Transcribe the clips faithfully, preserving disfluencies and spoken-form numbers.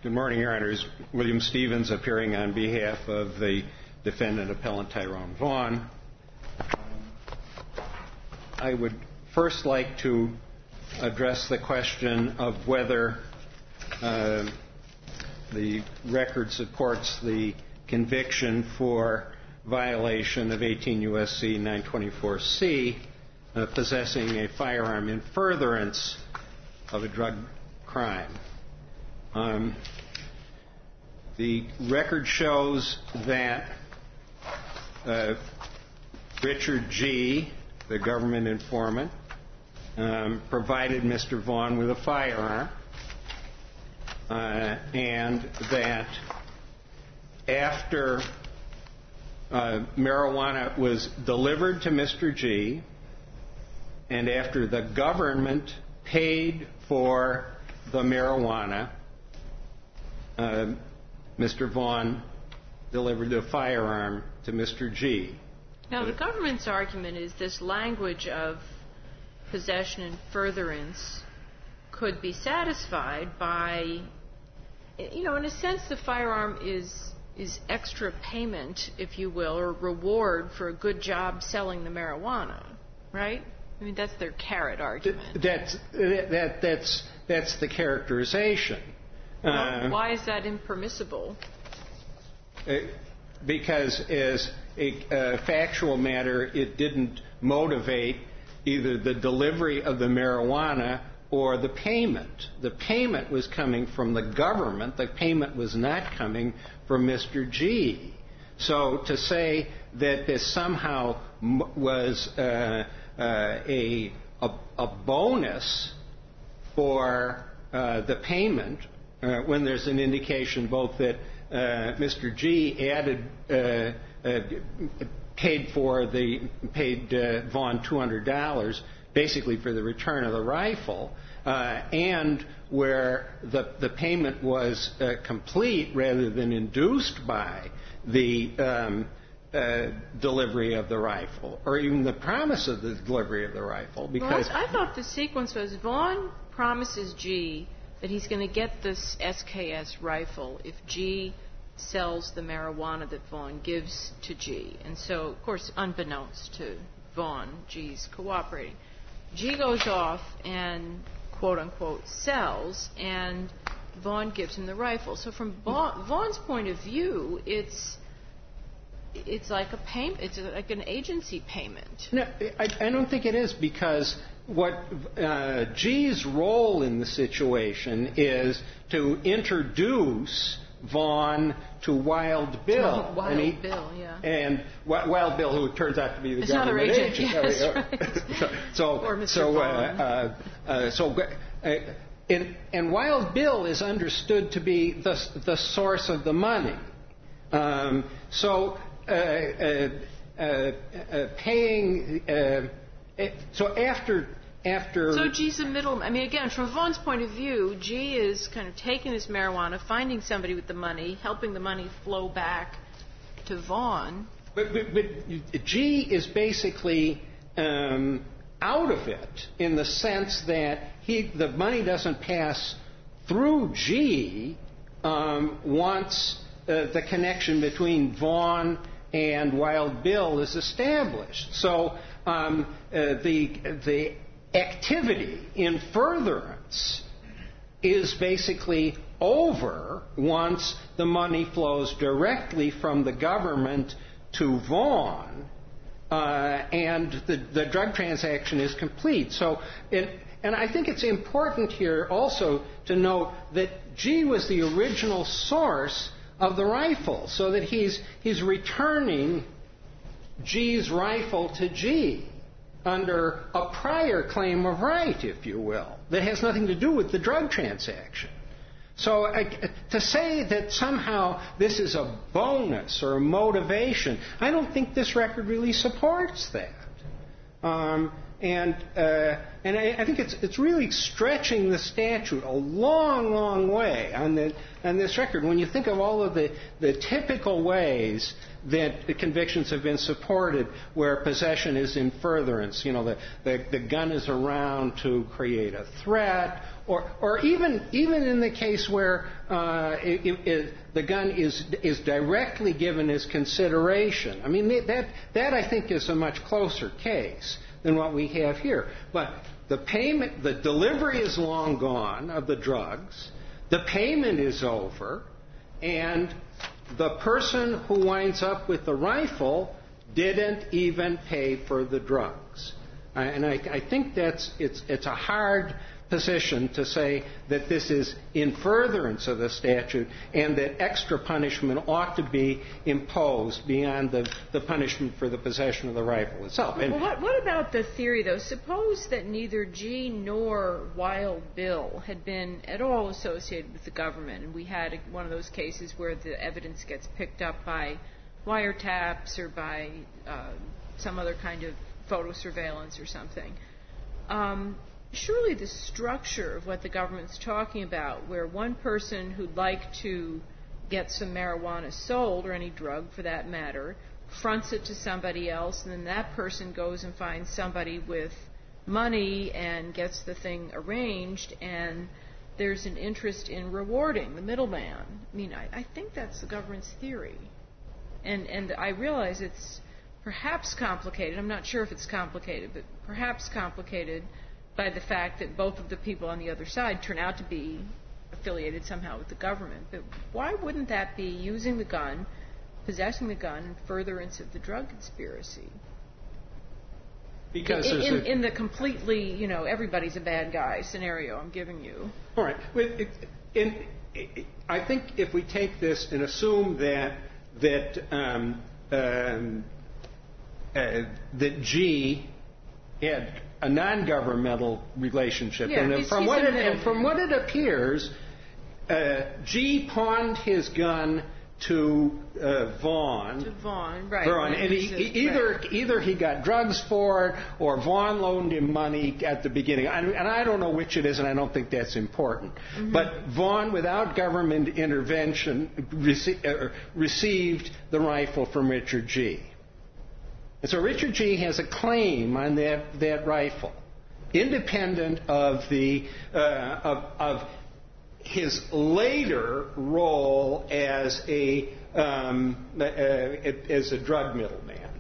Good morning, Your Honors. William Stevens appearing on behalf of the defendant appellant Tyrone Vaughn. I would first like to address the question of whether uh, the record supports the conviction for violation of eighteen U S C nine twenty-four C, uh, possessing a firearm in furtherance of a drug crime. Um, the record shows that uh, Richard G., the government informant, um, provided Mister Vaughn with a firearm, uh, and that after uh, marijuana was delivered to Mister G., and after the government paid for the marijuana, uh, Mister Vaughn delivered the firearm to Mister G. Now, the government's argument is this language of possession and furtherance could be satisfied by, you know, in a sense, the firearm is is extra payment, if you will, or reward for a good job selling the marijuana, right? I mean, that's their carrot argument. That's that that's that's the characterization. Well, uh, why is that impermissible? Because as a uh, factual matter, it didn't motivate either the delivery of the marijuana or the payment. The payment was coming from the government. The payment was not coming from Mister G. So to say that this somehow m- was uh, uh, a, a a bonus for uh, the payment, uh, when there's an indication both that uh, Mister G. added uh, uh, paid for the paid uh, Vaughn two hundred dollars basically for the return of the rifle, uh, and where the the payment was uh, complete rather than induced by the um, uh, delivery of the rifle, or even the promise of the delivery of the rifle. Because well, I thought the sequence was Vaughn promises G that he's going to get this S K S rifle if G sells the marijuana that Vaughn gives to G. And so, of course, unbeknownst to Vaughn, G's cooperating. G goes off and, quote-unquote, sells, and Vaughn gives him the rifle. So from Vaughn's point of view, it's it's like a payment. It's like an agency payment. No, I, I don't think it is, because what uh, G's role in the situation is to introduce Vaughn to Wild Bill. Oh, Wild and he, Bill, yeah. And Wild Bill, who turns out to be the His government other agent. agent. Yes, right. so, or Mister so, uh, Vaughn. uh, uh, so, uh, and, and Wild Bill is understood to be the the source of the money. Um, so, uh, uh, uh, uh, paying. Uh, so after. After so G's a middleman. I mean, again, from Vaughn's point of view, G is kind of taking this marijuana, finding somebody with the money, helping the money flow back to Vaughn. But, but, but G is basically um, out of it in the sense that he the money doesn't pass through G um, once uh, the connection between Vaughn and Wild Bill is established. So um, uh, the the activity in furtherance is basically over once the money flows directly from the government to Vaughn, uh, and the, the drug transaction is complete. So, it, and I think it's important here also to note that G was the original source of the rifle, so that he's he's returning G's rifle to G under a prior claim of right, if you will, that has nothing to do with the drug transaction. So I, to say that somehow this is a bonus or a motivation, I don't think this record really supports that. Um, And uh, and I, I think it's it's really stretching the statute a long, long way on the on this record. When you think of all of the, the typical ways that the convictions have been supported, where possession is in furtherance, you know, the, the, the gun is around to create a threat, or or even even in the case where uh, it, it, the gun is is directly given as consideration. I mean, that that I think is a much closer case than what we have here. But the payment, the delivery is long gone of the drugs, the payment is over, and the person who winds up with the rifle didn't even pay for the drugs. And I, I think that's it's it's a hard position to say that this is in furtherance of the statute and that extra punishment ought to be imposed beyond the, the punishment for the possession of the rifle itself. Well, what, what about the theory, though? Suppose that neither G nor Wild Bill had been at all associated with the government, and we had one of those cases where the evidence gets picked up by wiretaps or by uh, some other kind of photo surveillance or something. Um, Surely the structure of what the government's talking about, where one person who'd like to get some marijuana sold, or any drug for that matter, fronts it to somebody else, and then that person goes and finds somebody with money and gets the thing arranged, and there's an interest in rewarding the middleman. I mean, I, I think that's the government's theory. And, and I realize it's perhaps complicated. I'm not sure if it's complicated, but perhaps complicated by the fact that both of the people on the other side turn out to be affiliated somehow with the government. But why wouldn't that be using the gun, possessing the gun, in furtherance of the drug conspiracy? Because in, in, a, in the completely, you know, everybody's a bad guy scenario I'm giving you. All right. In, in, I think if we take this and assume that that um, um, uh, that G had a non-governmental relationship, yeah, and he's, from he's what it, and and from what it appears, uh, G pawned his gun to uh, Vaughn. To Vaughn, right? Vaughn, and he, he, either right. either he got drugs for it, or Vaughn loaned him money at the beginning. I, and I don't know which it is, and I don't think that's important. Mm-hmm. But Vaughn, without government intervention, rece- uh, received the rifle from Richard G. And so Richard G. has a claim on that, that rifle, independent of the uh, of, of his later role as a um, uh, as a drug middleman.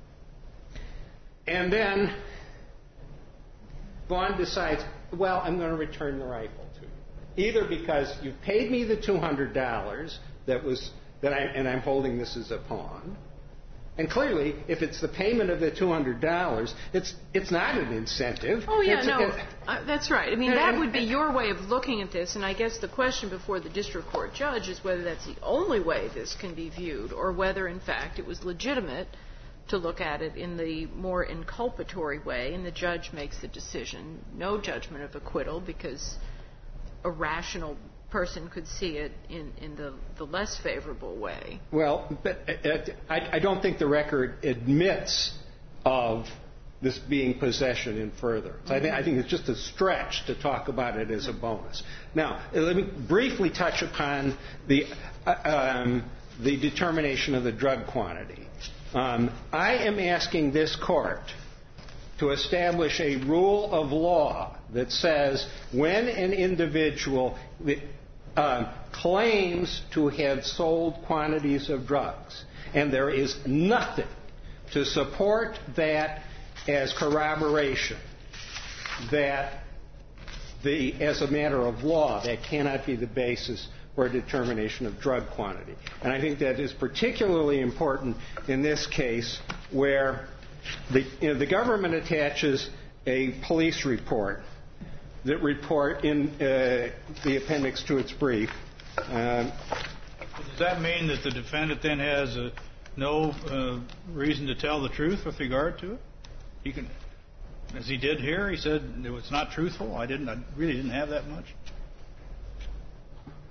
And then Vaughn decides, well, I'm going to return the rifle to you, either because you paid me the two hundred dollars that was that I and I'm holding this as a pawn. And clearly, if it's the payment of the two hundred dollars, it's it's not an incentive. Oh, yeah, it's, no, it's, uh, that's right. I mean, and, that and, would be your way of looking at this, and I guess the question before the district court judge is whether that's the only way this can be viewed, or whether, in fact, it was legitimate to look at it in the more inculpatory way, and the judge makes the decision. No judgment of acquittal, because a rational person could see it in, in the, the less favorable way. Well, but uh, I, I don't think the record admits of this being possession in furtherance. Mm-hmm. I, th- I think it's just a stretch to talk about it as a bonus. Now, let me briefly touch upon the uh, um, the determination of the drug quantity. Um, I am asking this court to establish a rule of law that says when an individual uh, claims to have sold quantities of drugs, and there is nothing to support that as corroboration, that the, as a matter of law, that cannot be the basis for a determination of drug quantity. And I think that is particularly important in this case, where the, you know, the government attaches a police report that report in uh, the appendix to its brief. Uh, Does that mean that the defendant then has uh, no uh, reason to tell the truth with regard to it? He can, as he did here, he said it was not truthful. I didn't. I really didn't have that much.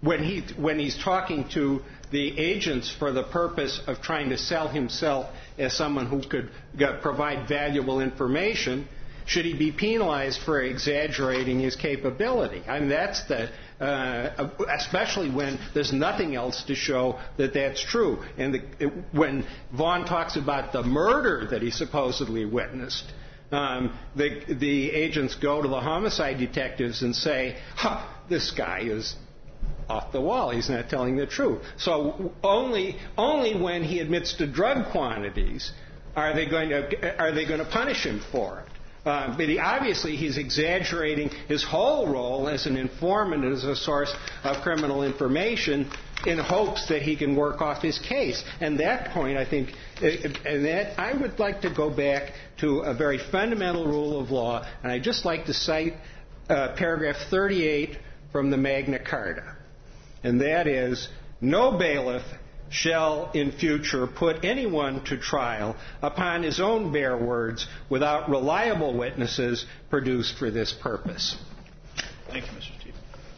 when he when he's talking to the agents for the purpose of trying to sell himself as someone who could get, provide valuable information, should he be penalized for exaggerating his capability? I mean, that's the, uh, especially when there's nothing else to show that that's true. And the, when Vaughn talks about the murder that he supposedly witnessed, um, the, the agents go to the homicide detectives and say, huh, this guy is off the wall. He's not telling the truth. So only only when he admits to drug quantities are they going to are they going to punish him for it. Uh, but he, obviously he's exaggerating his whole role as an informant, as a source of criminal information, in hopes that he can work off his case. And that point, I think, and that I would like to go back to a very fundamental rule of law, and I'd just like to cite uh, paragraph thirty-eight from the Magna Carta. And that is, no bailiff shall in future put anyone to trial upon his own bare words without reliable witnesses produced for this purpose. Thank you, Mister Stevens.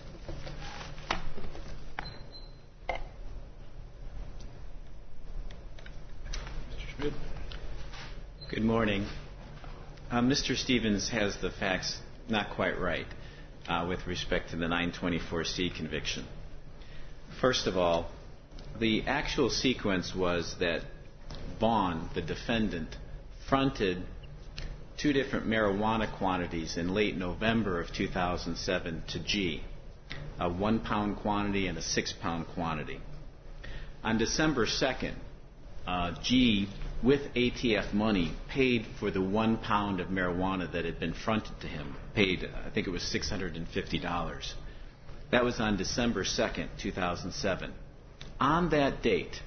Mister Schmidt. Good morning. Uh, Mister Stevens has the facts not quite right uh, with respect to the nine twenty-four C conviction. First of all, the actual sequence was that Vaughn, the defendant, fronted two different marijuana quantities in late November of two thousand seven to G, a one-pound quantity and a six-pound quantity. On December second, uh, G, with A T F money, paid for the one pound of marijuana that had been fronted to him, paid, I think it was six hundred fifty dollars. That was on December second, two thousand seven. On that date,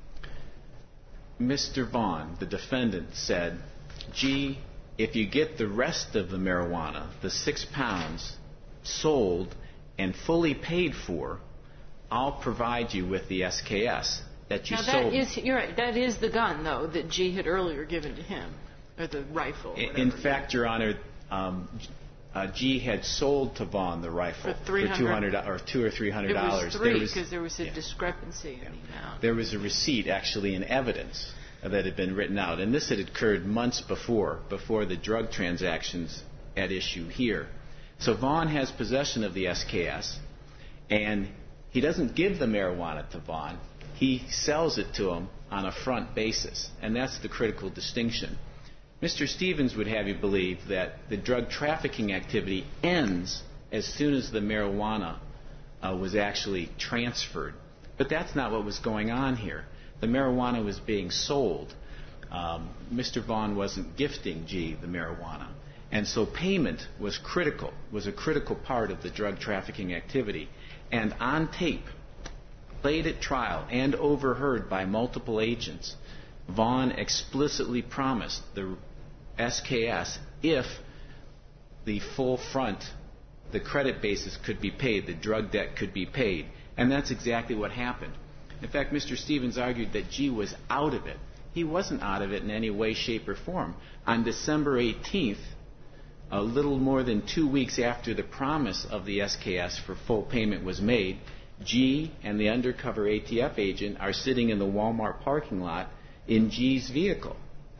Mister Vaughn, the defendant, said, G, if you get the rest of the marijuana, the six pounds, sold and fully paid for, I'll provide you with the S K S that you now sold. that is, you're right, that is the gun, though, that G had earlier given to him, or the rifle. In, in fact, Your Honor, um, Uh, G had sold to Vaughn the rifle for, for two hundred or two or three hundred dollars. It was three because there was a yeah. discrepancy yeah. in the amount. There was a receipt, actually, in evidence that had been written out, and this had occurred months before, before the drug transactions at issue here. So Vaughn has possession of the S K S, and he doesn't give the marijuana to Vaughn. He sells it to him on a front basis, and that's the critical distinction. Mister Stevens would have you believe that the drug trafficking activity ends as soon as the marijuana uh, was actually transferred. But that's not what was going on here. The marijuana was being sold. Um, Mister Vaughn wasn't gifting G the marijuana. And so payment was critical, was a critical part of the drug trafficking activity. And on tape, played at trial and overheard by multiple agents, Vaughn explicitly promised the S K S if the full front, the credit basis could be paid, the drug debt could be paid. And that's exactly what happened. In fact, Mister Stevens argued that G was out of it. He wasn't out of it in any way, shape, or form. On December eighteenth, a little more than two weeks after the promise of the S K S for full payment was made, G and the undercover A T F agent are sitting in the Walmart parking lot in G's vehicle.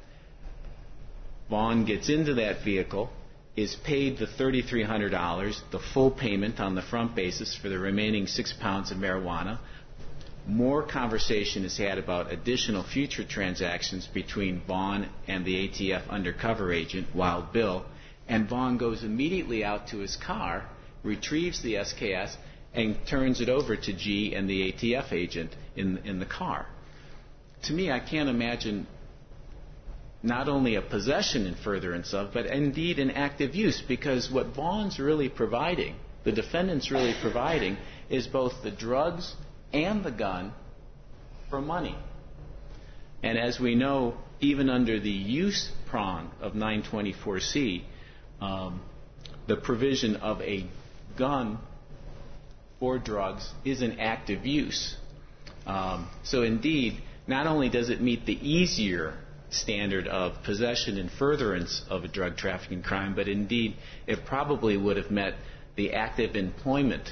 Vaughn gets into that vehicle, is paid the three thousand three hundred dollars, the full payment on the front basis for the remaining six pounds of marijuana. More conversation is had about additional future transactions between Vaughn and the A T F undercover agent, Wild Bill, and Vaughn goes immediately out to his car, retrieves the S K S, and turns it over to G and the A T F agent in, in the car. To me, I can't imagine not only a possession in furtherance of, but indeed an active use, because what Vaughn's really providing, the defendant's really providing, is both the drugs and the gun for money. And as we know, even under the use prong of nine twenty-four C, um, the provision of a gun for drugs is an active use. Um, so indeed, not only does it meet the easier standard of possession and furtherance of a drug trafficking crime, but indeed it probably would have met the active employment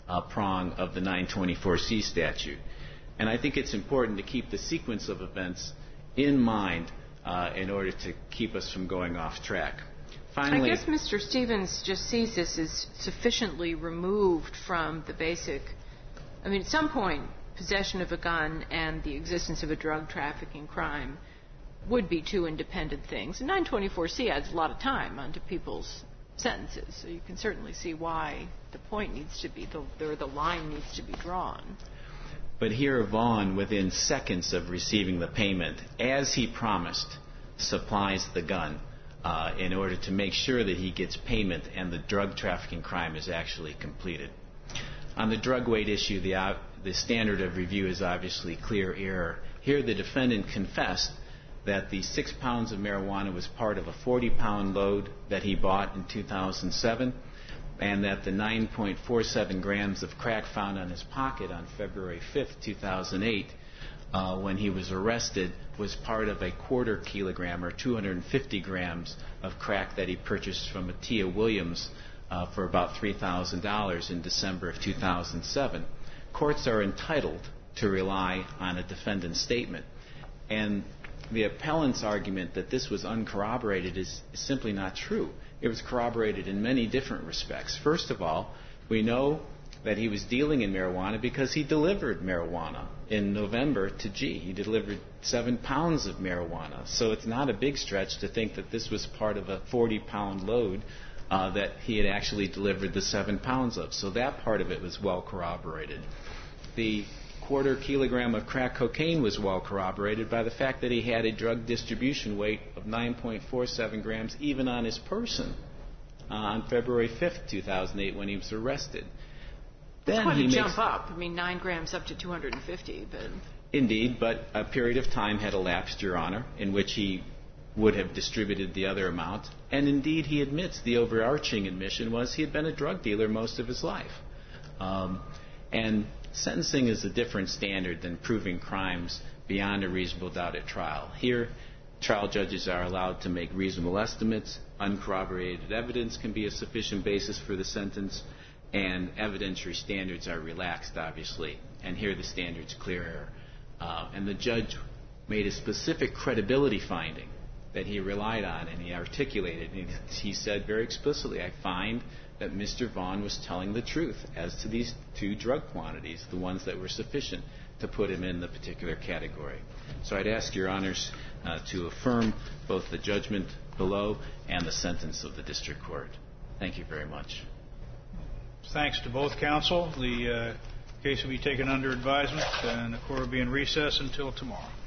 uh, prong of the nine twenty-four C statute. And I think it's important to keep the sequence of events in mind uh, in order to keep us from going off track. Finally, I guess Mister Stevens just sees this as sufficiently removed from the basic. I mean, at some point, possession of a gun and the existence of a drug trafficking crime would be two independent things. And nine twenty-four C adds a lot of time onto people's sentences, so you can certainly see why the point needs to be, the, or the line needs to be drawn. But here, Vaughn, within seconds of receiving the payment, as he promised, supplies the gun uh, in order to make sure that he gets payment and the drug trafficking crime is actually completed. On the drug weight issue, the, uh, the standard of review is obviously clear error. Here, the defendant confessed that the six pounds of marijuana was part of a forty-pound load that he bought in two thousand seven, and that the nine point four seven grams of crack found on his pocket on February fifth, two thousand eight, uh, when he was arrested, was part of a quarter kilogram or two hundred fifty grams of crack that he purchased from Tia Williams uh, for about three thousand dollars in December of two thousand seven. Courts are entitled to rely on a defendant's statement. And the appellant's argument that this was uncorroborated is, is simply not true. It was corroborated in many different respects. First of all, we know that he was dealing in marijuana because he delivered marijuana in November to G. He delivered seven pounds of marijuana. So it's not a big stretch to think that this was part of a forty-pound load uh, that he had actually delivered the seven pounds of. So that part of it was well corroborated. The quarter kilogram of crack cocaine was well corroborated by the fact that he had a drug distribution weight of nine point four seven grams even on his person uh, on February fifth, two thousand eight, when he was arrested. Then Quite he a makes, jump up. I mean, nine grams up to two hundred fifty, but... Indeed, but a period of time had elapsed, Your Honor, in which he would have distributed the other amount. And indeed, he admits the overarching admission was he had been a drug dealer most of his life. Um, and sentencing is a different standard than proving crimes beyond a reasonable doubt at trial. Here, trial judges are allowed to make reasonable estimates. Uncorroborated evidence can be a sufficient basis for the sentence, and evidentiary standards are relaxed, obviously. And here the standard's clear. Uh, and the judge made a specific credibility finding that he relied on, and he articulated. And he said very explicitly, I find that Mister Vaughn was telling the truth as to these two drug quantities, the ones that were sufficient to put him in the particular category. So I'd ask Your Honors uh, to affirm both the judgment below and the sentence of the district court. Thank you very much. Thanks to both counsel. The uh, case will be taken under advisement, and the court will be in recess until tomorrow.